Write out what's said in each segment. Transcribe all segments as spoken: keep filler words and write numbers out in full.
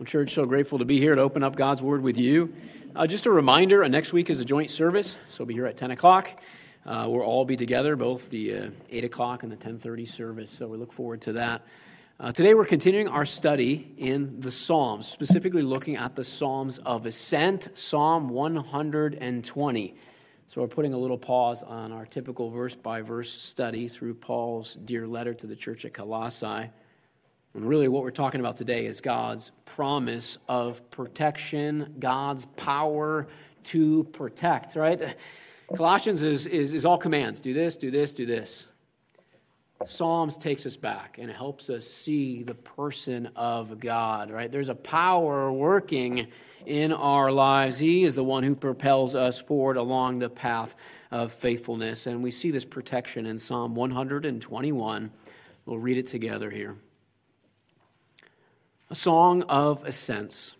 Well, church, so grateful to be here to open up God's Word with you. Uh, just a reminder, uh, next week is a joint service, so we'll be here at ten o'clock. Uh, we'll all be together, both the uh, eight o'clock and the ten thirty service, so we look forward to that. Uh, today we're continuing our study in the Psalms, specifically looking at the Psalms of Ascent, Psalm one hundred twenty. So we're putting a little pause on our typical verse-by-verse study through Paul's dear letter to the church at Colossae. And really what we're talking about today is God's promise of protection, God's power to protect, right? Colossians is, is, is all commands. Do this, do this, do this. Psalms takes us back and it helps us see the person of God, right? There's a power working in our lives. He is the one who propels us forward along the path of faithfulness. And we see this protection in Psalm one hundred twenty-one. We'll read it together here. A song of ascents.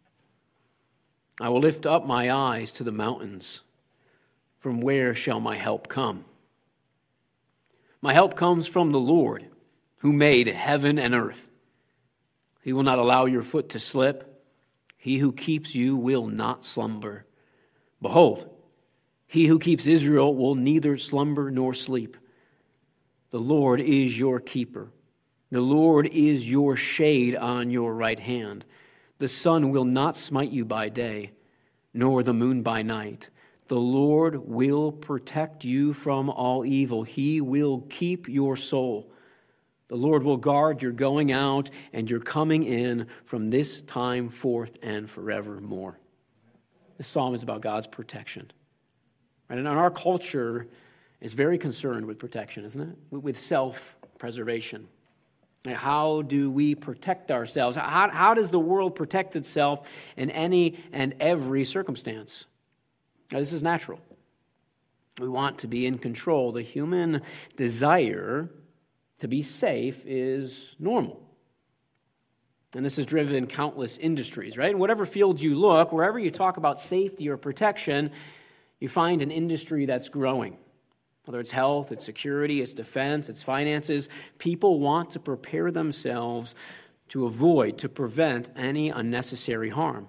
I will lift up my eyes to the mountains. From where shall my help come? My help comes from the Lord, who made heaven and earth. He will not allow your foot to slip. He who keeps you will not slumber. Behold, he who keeps Israel will neither slumber nor sleep. The Lord is your keeper. The Lord is your shade on your right hand. The sun will not smite you by day, nor the moon by night. The Lord will protect you from all evil. He will keep your soul. The Lord will guard your going out and your coming in from this time forth and forevermore. This psalm is about God's protection. Right? And our culture is very concerned with protection, isn't it? With self-preservation. How do we protect ourselves? How, how does the world protect itself in any and every circumstance? Now, this is natural. We want to be in control. The human desire to be safe is normal. And this has driven countless industries, right? In whatever field you look, wherever you talk about safety or protection, you find an industry that's growing. Whether it's health, it's security, it's defense, it's finances, people want to prepare themselves to avoid, to prevent any unnecessary harm.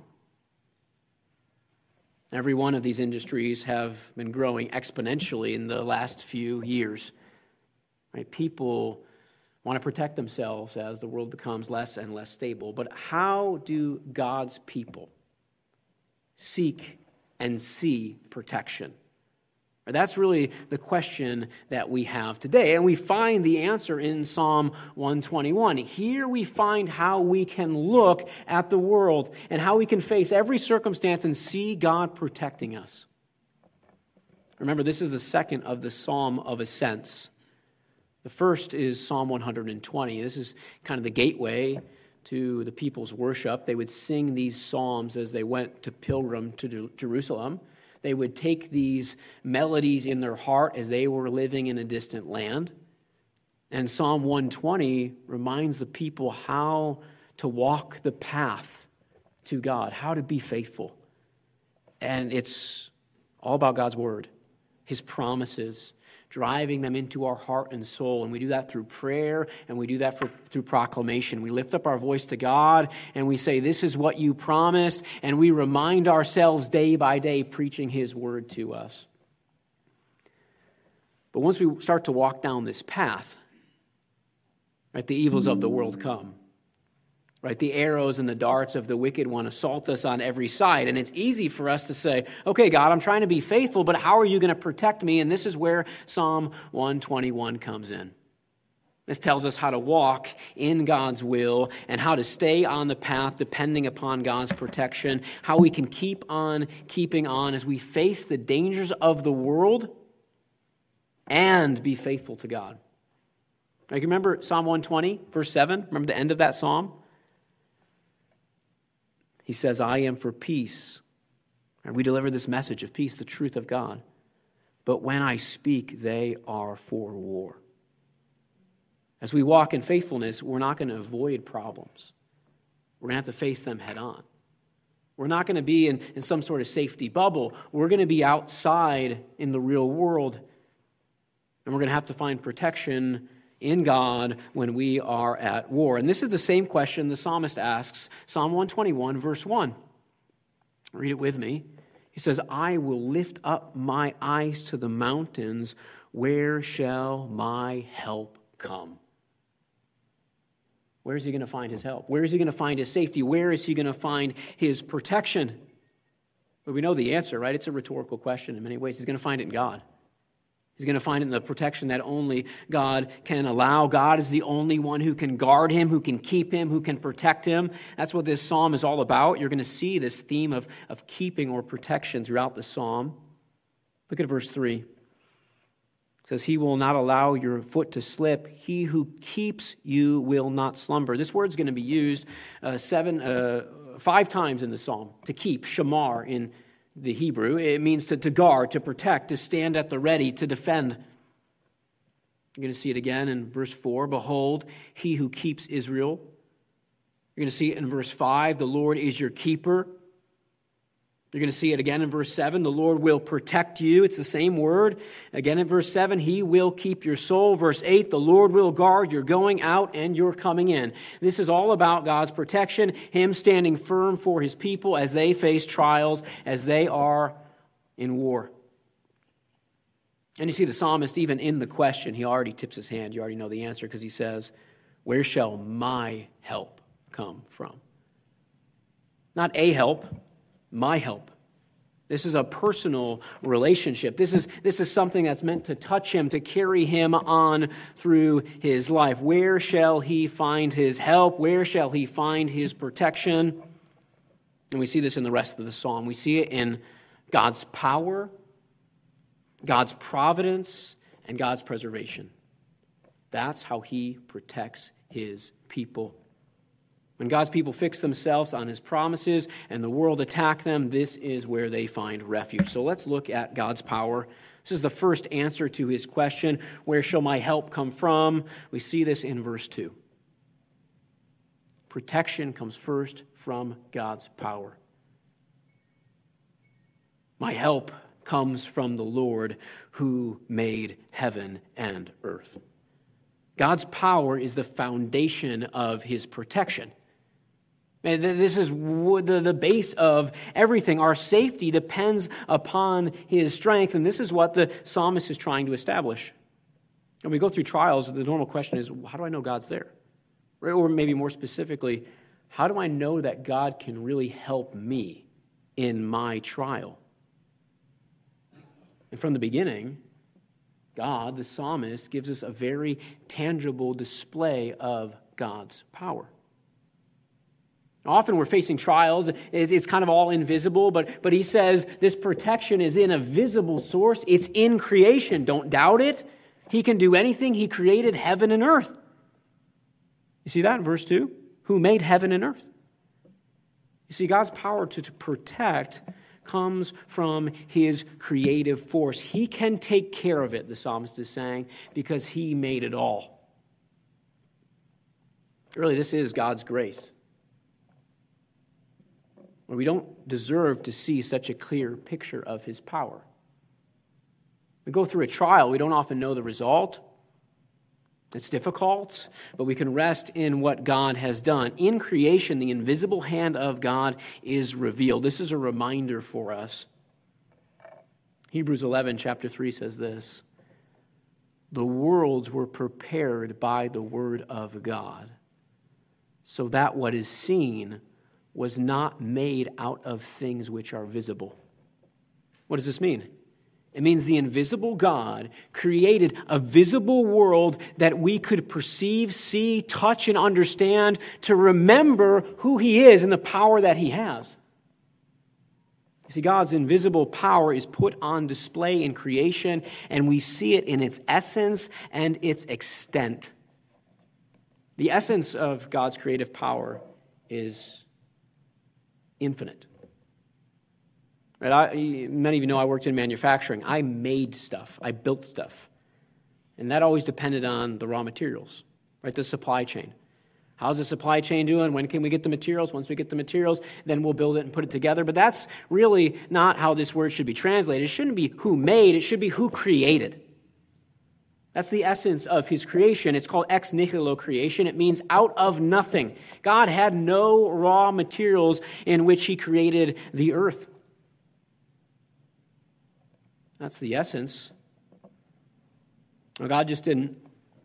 Every one of these industries have been growing exponentially in the last few years. Right? People want to protect themselves as the world becomes less and less stable. But how do God's people seek and see protection? That's really the question that we have today. And we find the answer in Psalm one twenty-one. Here we find how we can look at the world and how we can face every circumstance and see God protecting us. Remember, this is the second of the Psalm of Ascents. The first is Psalm one hundred twenty. This is kind of the gateway to the people's worship. They would sing these psalms as they went to pilgrim to Jerusalem. They would take these melodies in their heart as they were living in a distant land. And Psalm one twenty reminds the people how to walk the path to God, how to be faithful. And it's all about God's word, his promises, driving them into our heart and soul. And we do that through prayer, and we do that for, through proclamation. We lift up our voice to God, and we say, this is what you promised, and we remind ourselves day by day, preaching his word to us. But once we start to walk down this path, right, the evils of the world come. Right, the arrows and the darts of the wicked one assault us on every side. And it's easy for us to say, okay, God, I'm trying to be faithful, but how are you going to protect me? And this is where Psalm one twenty-one comes in. This tells us how to walk in God's will and how to stay on the path depending upon God's protection, how we can keep on keeping on as we face the dangers of the world and be faithful to God. Right, you remember Psalm one twenty, verse seven? Remember the end of that psalm? He says, I am for peace. And we deliver this message of peace, the truth of God. But when I speak, they are for war. As we walk in faithfulness, we're not going to avoid problems. We're going to have to face them head on. We're not going to be in, in some sort of safety bubble. We're going to be outside in the real world. And we're going to have to find protection in God when we are at war. And this is the same question the psalmist asks, Psalm one twenty-one, verse one. Read it with me. He says, I will lift up my eyes to the mountains. Where shall my help come? Where is he going to find his help? Where is he going to find his safety? Where is he going to find his protection? Well, we know the answer, right? It's a rhetorical question in many ways. He's going to find it in God. He's going to find it in the protection that only God can allow. God is the only one who can guard him, who can keep him, who can protect him. That's what this psalm is all about. You're going to see this theme of, of keeping or protection throughout the psalm. Look at verse three. It says, he will not allow your foot to slip. He who keeps you will not slumber. This word's going to be used uh, seven, uh, five times in the psalm. To keep, shamar in the Hebrew. It means to, to guard, to protect, to stand at the ready, to defend. You're going to see it again in verse four. Behold, he who keeps Israel. You're going to see it in verse five. The Lord is your keeper. You're going to see it again in verse seven. The Lord will protect you. It's the same word. Again in verse seven, he will keep your soul. Verse eight, the Lord will guard your going out and your coming in. This is all about God's protection, him standing firm for his people as they face trials, as they are in war. And you see the psalmist, even in the question, he already tips his hand. You already know the answer because he says, where shall my help come from? Not a help. My help. This is a personal relationship. This is, this is something that's meant to touch him, to carry him on through his life. Where shall he find his help? Where shall he find his protection? And we see this in the rest of the psalm. We see it in God's power, God's providence, and God's preservation. That's how he protects his people. When God's people fix themselves on his promises and the world attack them, this is where they find refuge. So let's look at God's power. This is the first answer to his question, where shall my help come from? We see this in verse two. Protection comes first from God's power. My help comes from the Lord who made heaven and earth. God's power is the foundation of his protection. This is the base of everything. Our safety depends upon his strength, and this is what the psalmist is trying to establish. When we go through trials, the normal question is, how do I know God's there? Or maybe more specifically, how do I know that God can really help me in my trial? And from the beginning, God, the psalmist, gives us a very tangible display of God's power. Often we're facing trials. It's kind of all invisible, but, but he says this protection is in a visible source. It's in creation. Don't doubt it. He can do anything. He created heaven and earth. You see that in verse two? Who made heaven and earth? You see, God's power to, to protect comes from his creative force. He can take care of it, the psalmist is saying, because he made it all. Really, this is God's grace. We don't deserve to see such a clear picture of his power. We go through a trial, we don't often know the result. It's difficult, but we can rest in what God has done. In creation, the invisible hand of God is revealed. This is a reminder for us. Hebrews eleven, chapter three says this, the worlds were prepared by the word of God, so that what is seen was not made out of things which are visible. What does this mean? It means the invisible God created a visible world that we could perceive, see, touch, and understand to remember who he is and the power that he has. You see, God's invisible power is put on display in creation, and we see it in its essence and its extent. The essence of God's creative power is infinite. Right? I, many of you know I worked in manufacturing. I made stuff. I built stuff. And that always depended on the raw materials, right? The supply chain. How's the supply chain doing? When can we get the materials? Once we get the materials, then we'll build it and put it together. But that's really not how this word should be translated. It shouldn't be who made. It should be who created. That's the essence of his creation. It's called ex nihilo creation. It means out of nothing. God had no raw materials in which he created the earth. That's the essence. Well, God just didn't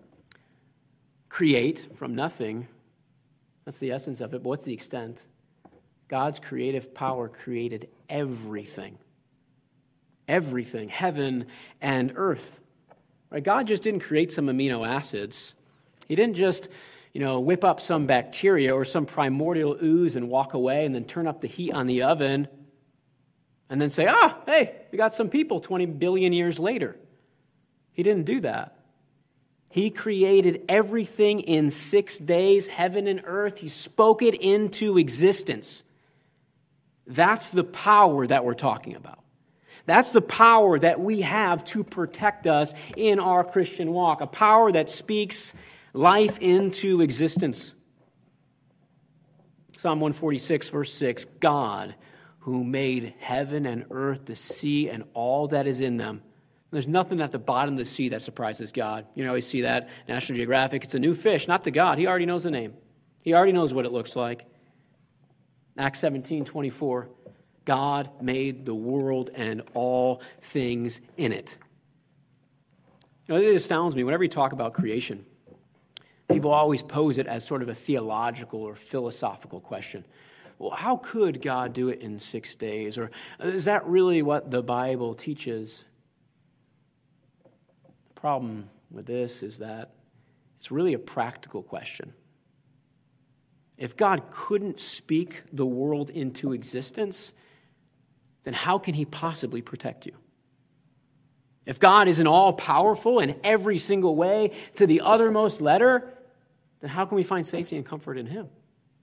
create from nothing. That's the essence of it. But what's the extent? God's creative power created everything. Everything, heaven and earth. Right? God just didn't create some amino acids. He didn't just, you know, whip up some bacteria or some primordial ooze and walk away and then turn up the heat on the oven and then say, ah, hey, we got some people twenty billion years later. He didn't do that. He created everything in six days, heaven and earth. He spoke it into existence. That's the power that we're talking about. That's the power that we have to protect us in our Christian walk, a power that speaks life into existence. Psalm one forty-six, verse six, God, who made heaven and earth, the sea, and all that is in them. There's nothing at the bottom of the sea that surprises God. You know, we see that, National Geographic, it's a new fish, not to God. He already knows the name. He already knows what it looks like. Acts seventeen, twenty-four, God made the world and all things in it. You know, it astounds me, whenever you talk about creation, people always pose it as sort of a theological or philosophical question. Well, how could God do it in six days? Or is that really what the Bible teaches? The problem with this is that it's really a practical question. If God couldn't speak the world into existence, then how can he possibly protect you? If God isn't all-powerful in every single way to the uttermost letter, then how can we find safety and comfort in him?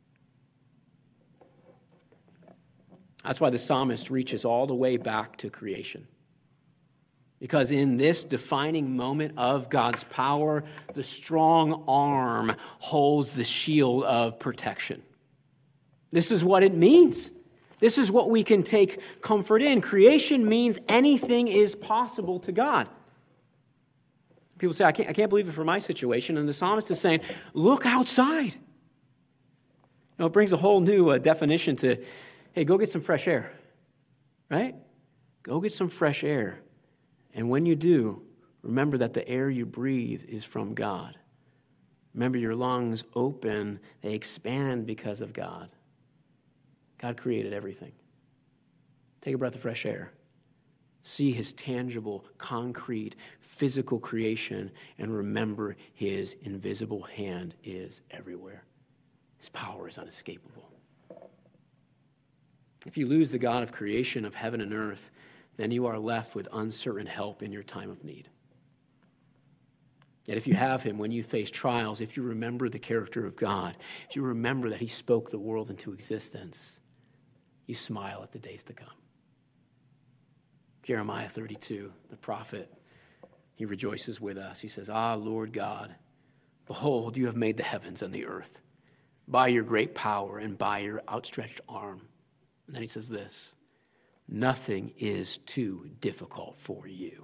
That's why the psalmist reaches all the way back to creation. Because in this defining moment of God's power, the strong arm holds the shield of protection. This is what it means. This is what we can take comfort in. Creation means anything is possible to God. People say, I can't, I can't believe it for my situation. And the psalmist is saying, look outside. You know, it brings a whole new uh, definition to, hey, go get some fresh air. Right? Go get some fresh air. And when you do, remember that the air you breathe is from God. Remember, your lungs open, they expand because of God. God created everything. Take a breath of fresh air. See his tangible, concrete, physical creation, and remember his invisible hand is everywhere. His power is unescapable. If you lose the God of creation of heaven and earth, then you are left with uncertain help in your time of need. Yet if you have him when you face trials, if you remember the character of God, if you remember that he spoke the world into existence, you smile at the days to come. Jeremiah thirty-two, the prophet, he rejoices with us. He says, Ah, Lord God, behold, you have made the heavens and the earth by your great power and by your outstretched arm. And then he says this, nothing is too difficult for you.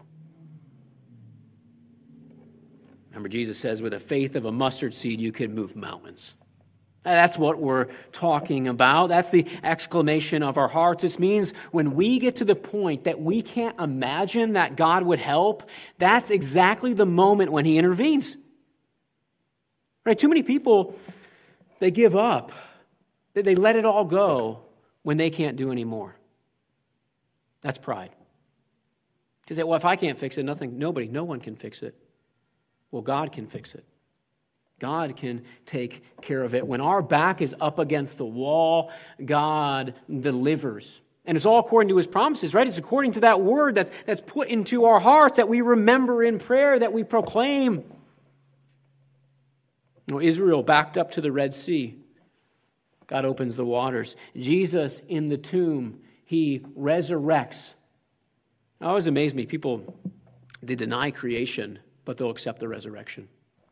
Remember, Jesus says, with the faith of a mustard seed, you can move mountains. That's what we're talking about. That's the exclamation of our hearts. This means when we get to the point that we can't imagine that God would help, that's exactly the moment when he intervenes. Right? Too many people, they give up. They let it all go when they can't do anymore. That's pride. Because, well, if I can't fix it, nothing, nobody, no one can fix it. Well, God can fix it. God can take care of it. When our back is up against the wall, God delivers. And it's all according to his promises, right? It's according to that word that's, that's put into our hearts, that we remember in prayer, that we proclaim. You know, Israel backed up to the Red Sea. God opens the waters. Jesus in the tomb, he resurrects. It always amazes me. People, they deny creation, but they'll accept the resurrection.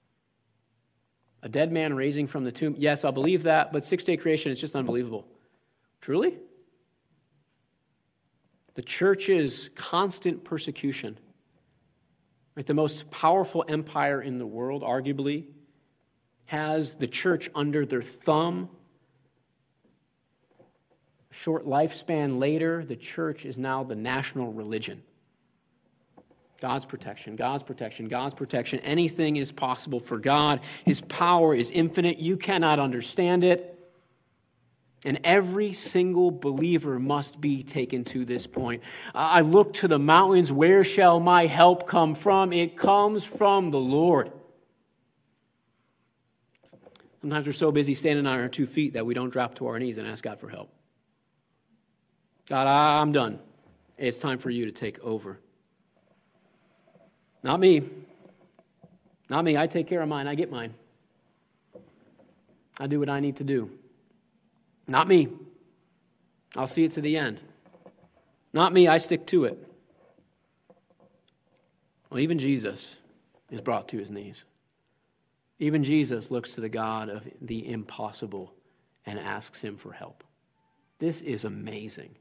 A dead man raising from the tomb. Yes, I'll believe that, but six-day creation is just unbelievable. Truly? The church's constant persecution Right? The most powerful empire in the world, arguably, has the church under their thumb. A short lifespan later, the church is now the national religion. God's protection, God's protection, God's protection. Anything is possible for God. His power is infinite. You cannot understand it. And every single believer must be taken to this point. I look to the mountains. Where shall my help come from? It comes from the Lord. Sometimes we're so busy standing on our two feet that we don't drop to our knees and ask God for help. God, I'm done. It's time for you to take over. Not me. Not me. I take care of mine. I get mine. I do what I need to do. Not me. I'll see it to the end. Not me. I stick to it. Well, even Jesus is brought to his knees. Even Jesus looks to the God of the impossible and asks him for help. This is amazing.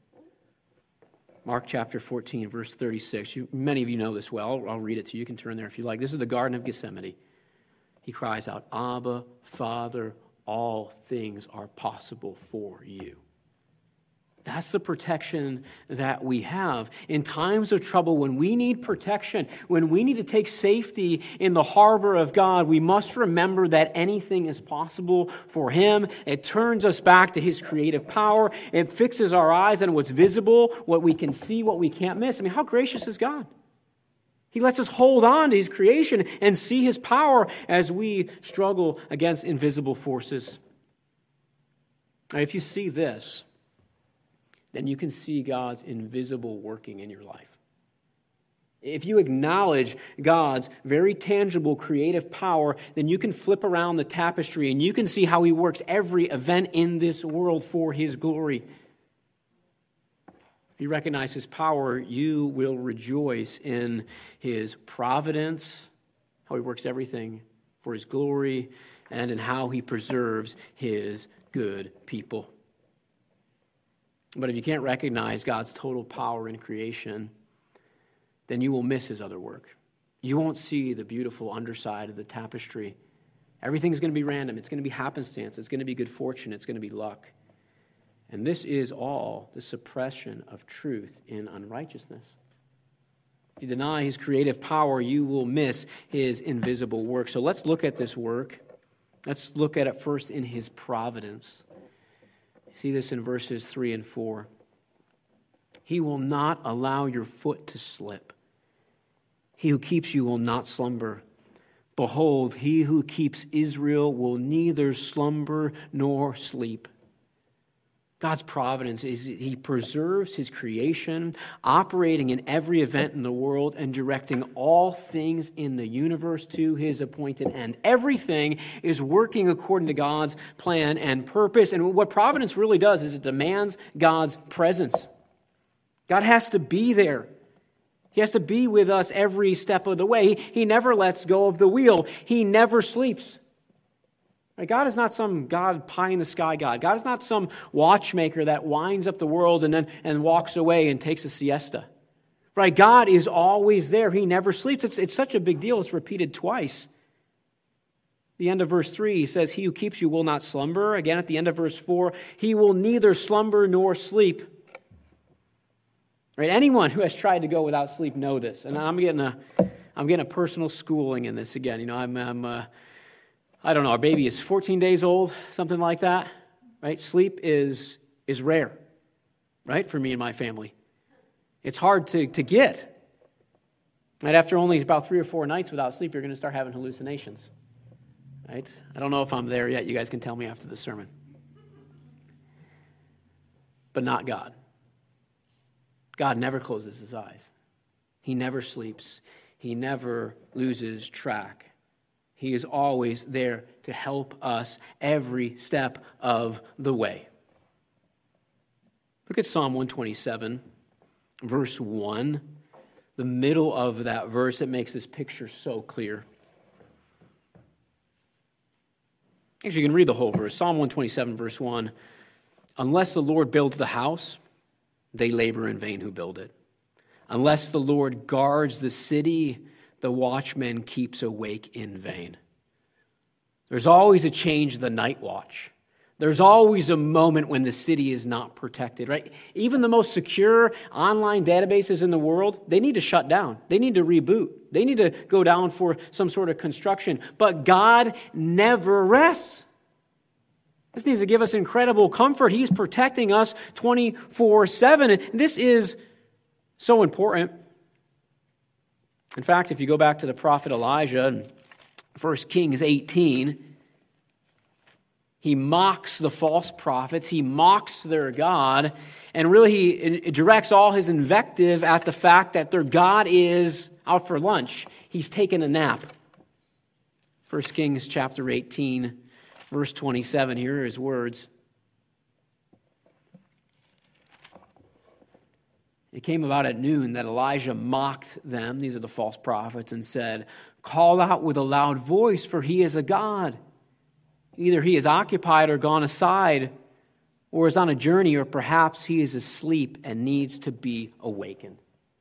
Mark chapter fourteen, verse thirty-six. You, many of you know this well. I'll read it to you. You can turn there if you like. This is the Garden of Gethsemane. He cries out, Abba, Father, all things are possible for you. That's the protection that we have. In times of trouble, when we need protection, when we need to take safety in the harbor of God, we must remember that anything is possible for him. It turns us back to his creative power. It fixes our eyes on what's visible, what we can see, what we can't miss. I mean, how gracious is God? He lets us hold on to his creation and see his power as we struggle against invisible forces. Now, if you see this, then you can see God's invisible working in your life. If you acknowledge God's very tangible creative power, then you can flip around the tapestry and you can see how he works every event in this world for his glory. If you recognize his power, you will rejoice in his providence, how he works everything for his glory, and in how he preserves his good people. But if you can't recognize God's total power in creation, then you will miss his other work. You won't see the beautiful underside of the tapestry. Everything's going to be random. It's going to be happenstance. It's going to be good fortune. It's going to be luck. And this is all the suppression of truth in unrighteousness. If you deny his creative power, you will miss his invisible work. So let's look at this work. Let's look at it first in his providence. See this in verses three and four. He will not allow your foot to slip. He who keeps you will not slumber. Behold, he who keeps Israel will neither slumber nor sleep. God's providence is he preserves his creation, operating in every event in the world and directing all things in the universe to his appointed end. Everything is working according to God's plan and purpose. And what providence really does is it demands God's presence. God has to be there. He has to be with us every step of the way. He, he never lets go of the wheel. He never sleeps. God is not some God pie-in-the-sky God. God is not some watchmaker that winds up the world and then and walks away and takes a siesta. Right? God is always there. He never sleeps. It's, it's such a big deal. It's repeated twice. The end of verse three, he says, he who keeps you will not slumber. Again, at the end of verse four, he will neither slumber nor sleep. Right? Anyone who has tried to go without sleep know this. And I'm getting a, I'm getting a personal schooling in this again. You know, I'm... I'm uh, I don't know, our baby is fourteen days old, something like that, right? Sleep is is rare, right, for me and my family. It's hard to, to get. Right? After only about three or four nights without sleep, you're going to start having hallucinations, right? I don't know if I'm there yet. You guys can tell me after the sermon. But not God. God never closes his eyes. He never sleeps. He never loses track. He is always there to help us every step of the way. Look at Psalm one twenty-seven, verse one. The middle of that verse, it makes this picture so clear. Actually, you can read the whole verse. Psalm one twenty-seven, verse one. Unless the Lord builds the house, they labor in vain who build it. Unless the Lord guards the city, the watchman keeps awake in vain. There's always a change in the night watch. There's always a moment when the city is not protected, right? Even the most secure online databases in the world, they need to shut down. They need to reboot. They need to go down for some sort of construction. But God never rests. This needs to give us incredible comfort. He's protecting us twenty-four seven. And this is so important. In fact, if you go back to the prophet Elijah in First Kings eighteen, he mocks the false prophets. He mocks their God. And really, he directs all his invective at the fact that their God is out for lunch. He's taken a nap. First Kings chapter eighteen, verse twenty-seven. Here are his words. It came about at noon that Elijah mocked them, these are the false prophets, and said, "Call out with a loud voice, for he is a god. Either he is occupied or gone aside, or is on a journey, or perhaps he is asleep and needs to be awakened."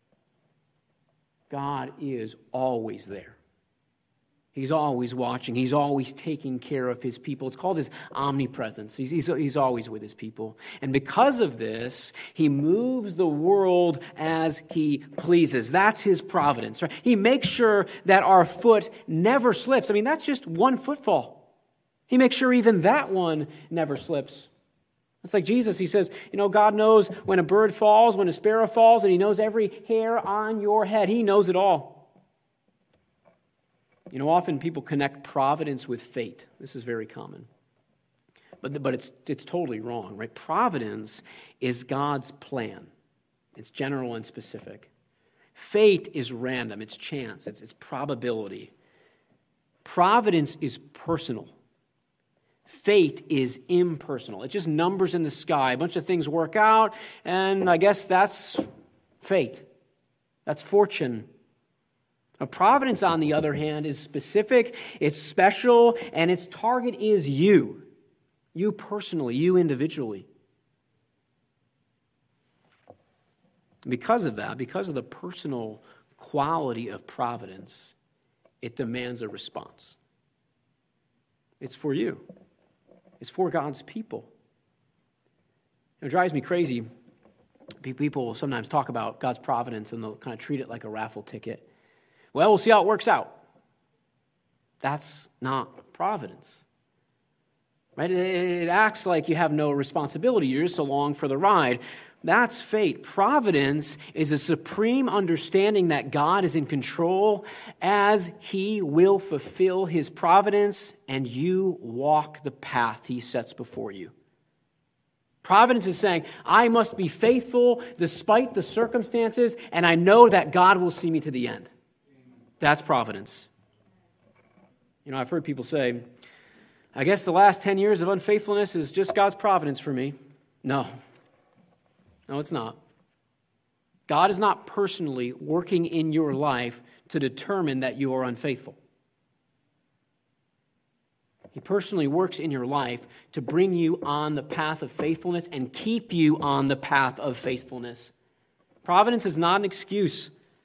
God is always there. He's always watching. He's always taking care of his people. It's called his omnipresence. He's, he's, he's always with his people. And because of this, he moves the world as he pleases. That's his providence. Right? He makes sure that our foot never slips. I mean, that's just one footfall. He makes sure even that one never slips. It's like Jesus. He says, you know, God knows when a bird falls, when a sparrow falls, and he knows every hair on your head. He knows it all. You know, often people connect providence with fate. This is very common. But, but it's, it's totally wrong, right? Providence is God's plan. It's general and specific. Fate is random. It's chance. It's, it's probability. Providence is personal. Fate is impersonal. It's just numbers in the sky. A bunch of things work out, and I guess that's fate. That's fortune. Now, providence, on the other hand, is specific, it's special, and its target is you. You personally, you individually. Because of that, because of the personal quality of providence, it demands a response. It's for you. It's for God's people. It drives me crazy. People sometimes talk about God's providence and they'll kind of treat it like a raffle ticket. Well, we'll see how it works out. That's not providence. Right? It acts like you have no responsibility. You're just along for the ride. That's fate. Providence is a supreme understanding that God is in control as he will fulfill his providence and you walk the path he sets before you. Providence is saying, I must be faithful despite the circumstances, and I know that God will see me to the end. That's providence. You know, I've heard people say, I guess the last ten years of unfaithfulness is just God's providence for me. No. No, it's not. God is not personally working in your life to determine that you are unfaithful. He personally works in your life to bring you on the path of faithfulness and keep you on the path of faithfulness. Providence is not an excuse.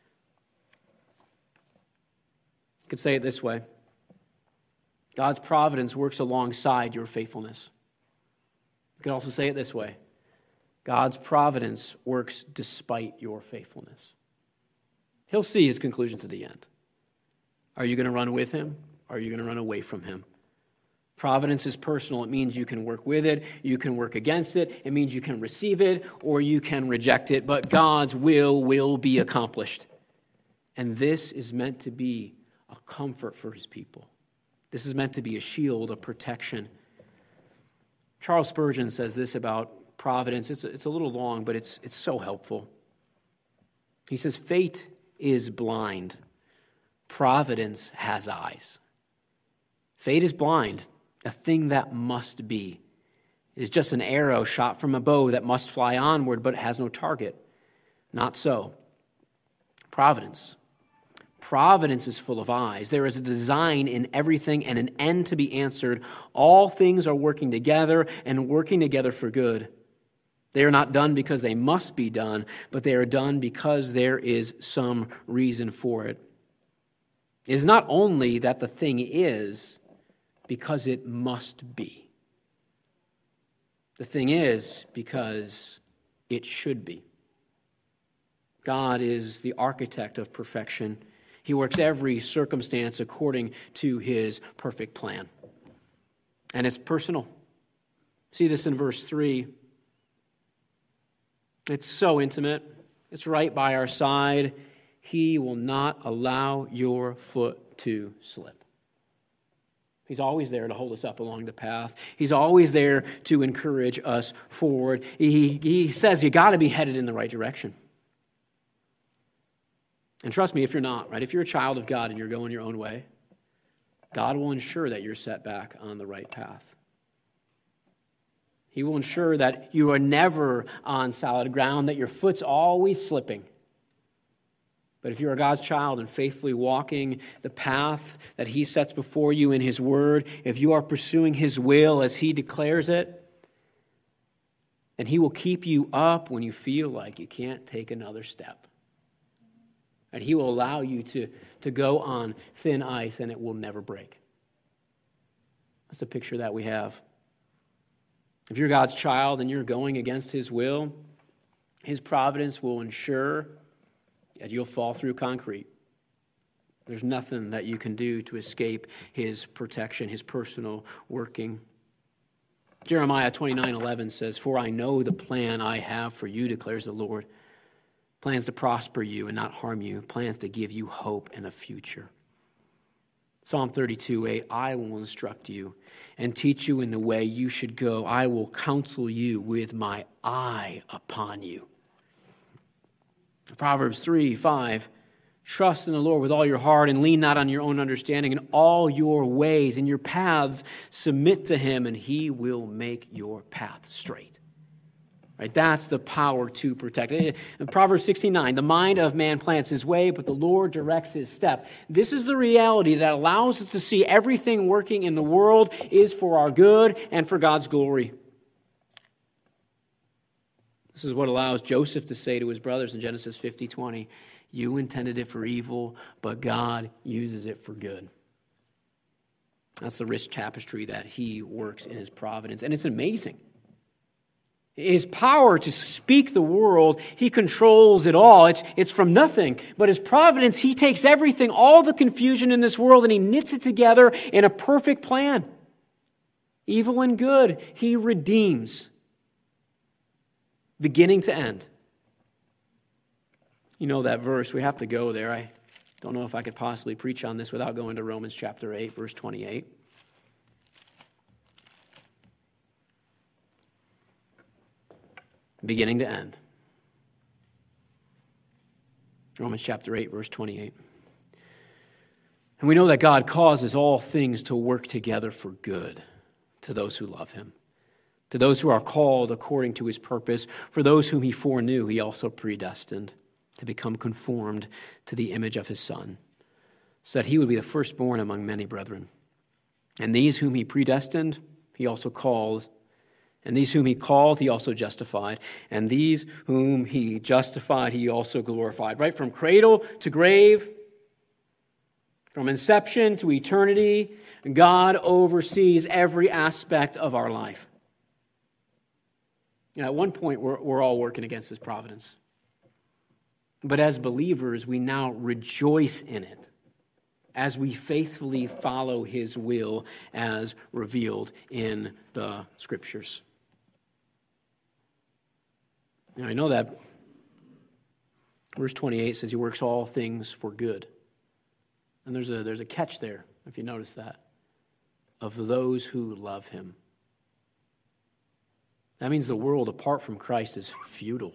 You could say it this way. God's providence works alongside your faithfulness. You could also say it this way. God's providence works despite your faithfulness. He'll see his conclusion to the end. Are you going to run with him? Or are you going to run away from him? Providence is personal. It means you can work with it, you can work against it, it means you can receive it, or you can reject it, but God's will will be accomplished. And this is meant to be a comfort for his people. This is meant to be a shield, a protection. Charles Spurgeon says this about providence. It's a, it's a little long, but it's, it's so helpful. He says, fate is blind. Providence has eyes. Fate is blind, a thing that must be. It is just an arrow shot from a bow that must fly onward, but it has no target. Not so. Providence. Providence is full of eyes. There is a design in everything and an end to be answered. All things are working together and working together for good. They are not done because they must be done, but they are done because there is some reason for it. is not only that the thing is because it must be. The thing is because it should be. God is the architect of perfection. He works every circumstance according to his perfect plan. And it's personal. See this in verse three. It's so intimate. It's right by our side. He will not allow your foot to slip. He's always there to hold us up along the path. He's always there to encourage us forward. He, he says you got to be headed in the right direction. And trust me, if you're not, right? If you're a child of God and you're going your own way, God will ensure that you're set back on the right path. He will ensure that you are never on solid ground, that your foot's always slipping. But if you're a God's child and faithfully walking the path that he sets before you in his word, if you are pursuing his will as he declares it, then he will keep you up when you feel like you can't take another step. And he will allow you to, to go on thin ice and it will never break. That's the picture that we have. If you're God's child and you're going against his will, his providence will ensure that you'll fall through concrete. There's nothing that you can do to escape his protection, his personal working. Jeremiah twenty-nine eleven says, "For I know the plan I have for you, declares the Lord. Plans to prosper you and not harm you. Plans to give you hope and a future." Psalm thirty-two eight, "I will instruct you and teach you in the way you should go. I will counsel you with my eye upon you." Proverbs three five, "Trust in the Lord with all your heart and lean not on your own understanding. In all your ways, in your paths, submit to him and he will make your path straight." Right? That's the power to protect. In Proverbs sixteen nine, "The mind of man plans his way, but the Lord directs his step." This is the reality that allows us to see everything working in the world is for our good and for God's glory. This is what allows Joseph to say to his brothers in Genesis fifty twenty, "You intended it for evil, but God uses it for good." That's the rich tapestry that he works in his providence. And it's amazing. His power to speak the world, he controls it all. It's, it's from nothing. But his providence, he takes everything, all the confusion in this world, and he knits it together in a perfect plan. Evil and good, he redeems. Beginning to end. You know that verse. We have to go there. I don't know if I could possibly preach on this without going to Romans chapter eight, verse twenty-eight. Beginning to end. Romans chapter eight, verse twenty-eight. "And we know that God causes all things to work together for good to those who love him, to those who are called according to his purpose. For those whom he foreknew, he also predestined to become conformed to the image of his Son, so that he would be the firstborn among many brethren. And these whom he predestined, he also called. And these whom he called, he also justified. And these whom he justified, he also glorified." Right from cradle to grave, from inception to eternity, God oversees every aspect of our life. You know, at one point, we're, we're all working against his providence. But as believers, we now rejoice in it as we faithfully follow his will as revealed in the Scriptures. Now, I know that verse twenty-eight says he works all things for good. And there's a, there's a catch there, if you notice that, of those who love him. That means the world apart from Christ is futile.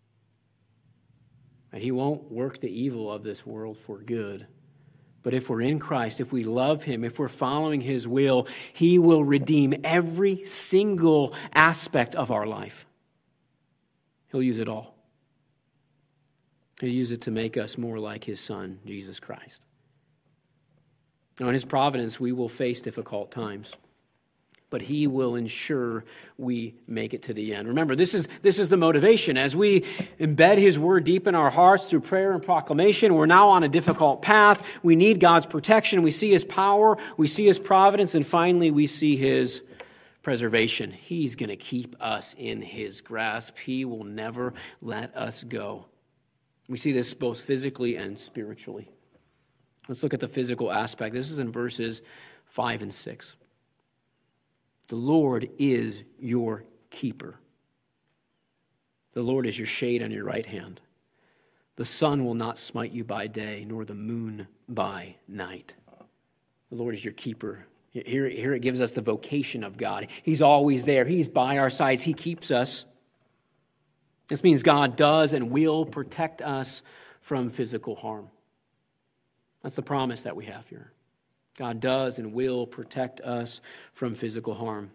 And he won't work the evil of this world for good. But if we're in Christ, if we love him, if we're following his will, he will redeem every single aspect of our life. He'll use it all. He'll use it to make us more like his Son, Jesus Christ. Now, in his providence, we will face difficult times. but he will ensure we make it to the end. Remember, this is this is the motivation. As we embed his word deep in our hearts through prayer and proclamation, we're now on a difficult path. We need God's protection. We see his power. We see his providence. And finally, we see his preservation. He's going to keep us in his grasp. He will never let us go. We see this both physically and spiritually. Let's look at the physical aspect. This is in verses five and six. The Lord is your keeper. The Lord is your shade on your right hand. The sun will not smite you by day, nor the moon by night. The Lord is your keeper. Here, here it gives us the vocation of God. He's always there. He's by our sides. He keeps us. This means God does and will protect us from physical harm. That's the promise that we have here. God does and will protect us from physical harm.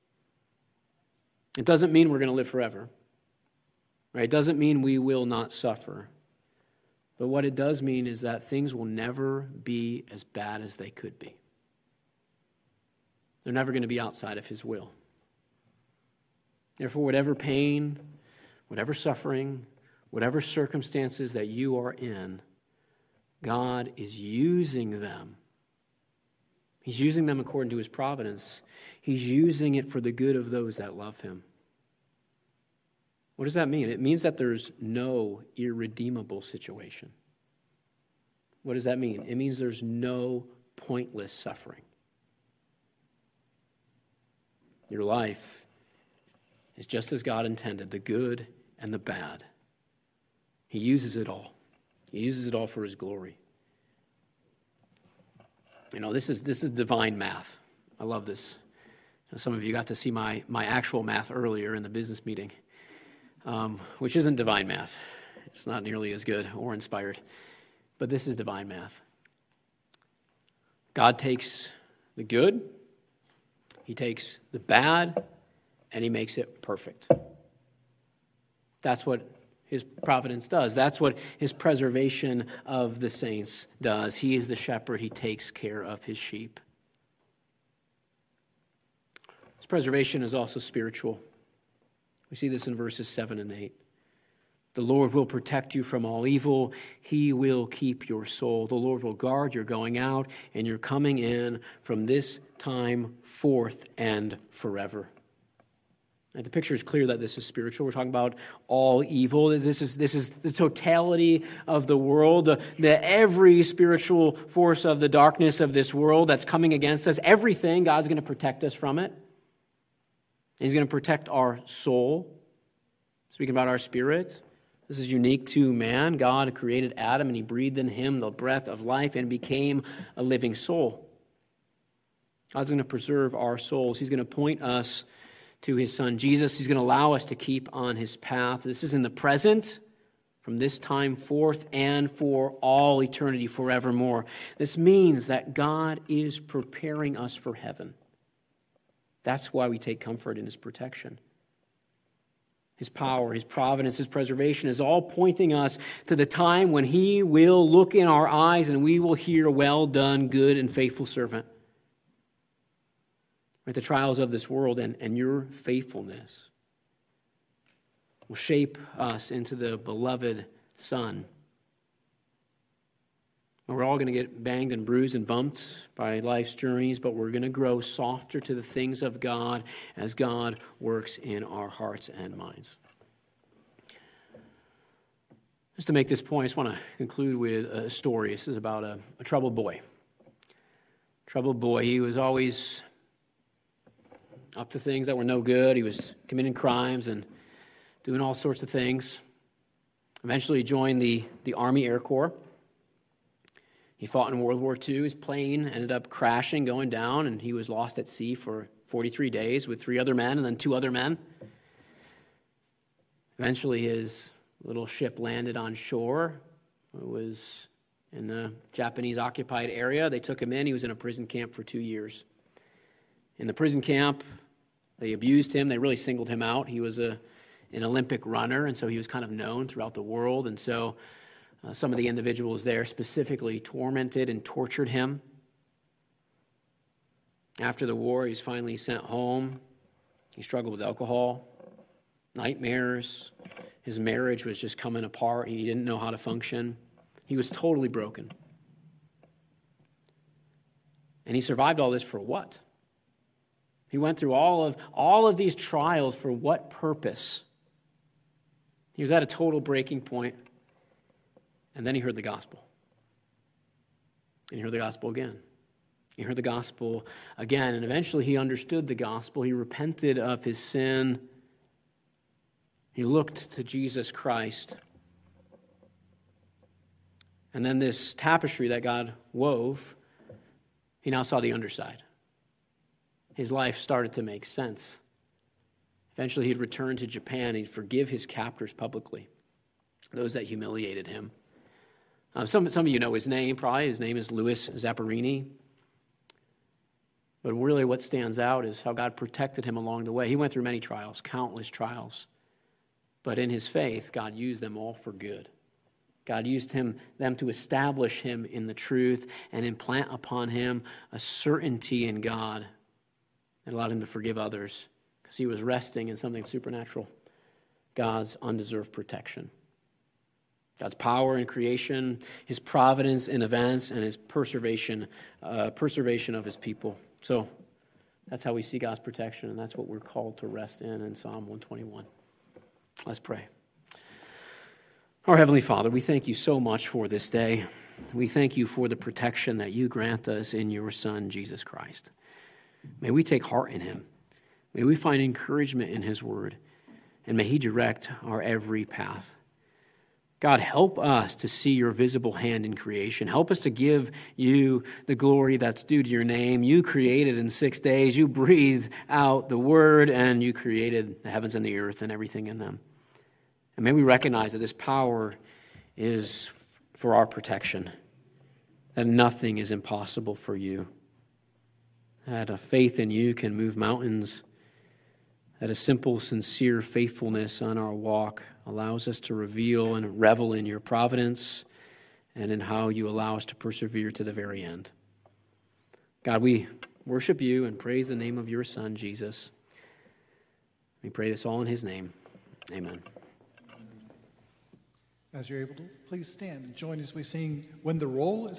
It doesn't mean we're going to live forever. Right? It doesn't mean we will not suffer. But what it does mean is that things will never be as bad as they could be. They're never going to be outside of his will. Therefore, whatever pain, whatever suffering, whatever circumstances that you are in, God is using them. He's using them according to his providence. He's using it for the good of those that love him. What does that mean? It means that there's no irredeemable situation. What does that mean? It means there's no pointless suffering. Your life is just as God intended, the good and the bad. He uses it all. He uses it all for his glory. You know, this is this is divine math. I love this. Some of you got to see my, my actual math earlier in the business meeting, um, which isn't divine math. It's not nearly as good or inspired. But this is divine math. God takes the good, he takes the bad, and he makes it perfect. That's what his providence does. That's what his preservation of the saints does. He is the shepherd. He takes care of his sheep. His preservation is also spiritual. We see this in verses seven and eight. The Lord will protect you from all evil. He will keep your soul. The Lord will guard your going out and your coming in from this time forth and forever. And the picture is clear that this is spiritual. We're talking about all evil. This is this is the totality of the world, the, the every spiritual force of the darkness of this world that's coming against us. Everything, God's going to protect us from it. He's going to protect our soul. Speaking about our spirit, this is unique to man. God created Adam and he breathed in him the breath of life and became a living soul. God's going to preserve our souls. He's going to point us to his son Jesus. He's going to allow us to keep on his path. This is in the present, from this time forth, and for all eternity, forevermore. This means that God is preparing us for heaven. That's why we take comfort in his protection. His power, his providence, his preservation is all pointing us to the time when he will look in our eyes and we will hear, "Well done, good and faithful servant." Right, the trials of this world and, and your faithfulness will shape us into the beloved Son. And we're all going to get banged and bruised and bumped by life's journeys, but we're going to grow softer to the things of God as God works in our hearts and minds. Just to make this point, I just want to conclude with a story. This is about a, a troubled boy. Troubled boy. He was always up to things that were no good. He was committing crimes and doing all sorts of things. Eventually he joined the, the Army Air Corps. He fought in World War Two. His plane ended up crashing, going down, and he was lost at sea for forty-three days with three other men and then two other men. Eventually his little ship landed on shore. It was in a Japanese-occupied area. They took him in. He was in a prison camp for two years. In the prison camp, they abused him. They really singled him out. He was a, an Olympic runner, and so he was kind of known throughout the world. And so uh, some of the individuals there specifically tormented and tortured him. After the war, he's finally sent home. He struggled with alcohol, nightmares. His marriage was just coming apart. He didn't know how to function. He was totally broken. And he survived all this for what? He went through all of, all of these trials for what purpose? He was at a total breaking point. And then he heard the gospel. And he heard the gospel again. He heard the gospel again. And eventually he understood the gospel. He repented of his sin. He looked to Jesus Christ. And then this tapestry that God wove, he now saw the underside. His life started to make sense. Eventually he'd return to Japan. He'd forgive his captors publicly, those that humiliated him. Uh, some, some of you know his name, probably. His name is Louis Zamperini. But really what stands out is how God protected him along the way. He went through many trials, countless trials. But in his faith, God used them all for good. God used him, them to establish him in the truth and implant upon him a certainty in God that allowed him to forgive others because he was resting in something supernatural, God's undeserved protection. God's power in creation, his providence in events, and his preservation, uh, preservation of his people. So that's how we see God's protection, and that's what we're called to rest in in Psalm one twenty-one. Let's pray. Our Heavenly Father, we thank you so much for this day. We thank you for the protection that you grant us in your Son, Jesus Christ. May we take heart in him. May we find encouragement in his word, and may he direct our every path. God, help us to see your visible hand in creation. Help us to give you the glory that's due to your name. You created in six days. You breathed out the word, and you created the heavens and the earth and everything in them. And may we recognize that this power is for our protection, that nothing is impossible for you, that a faith in you can move mountains, that a simple, sincere faithfulness on our walk allows us to reveal and revel in your providence and in how you allow us to persevere to the very end. God, we worship you and praise the name of your Son, Jesus. We pray this all in his name. Amen. As you're able to, please stand and join as we sing When the Roll is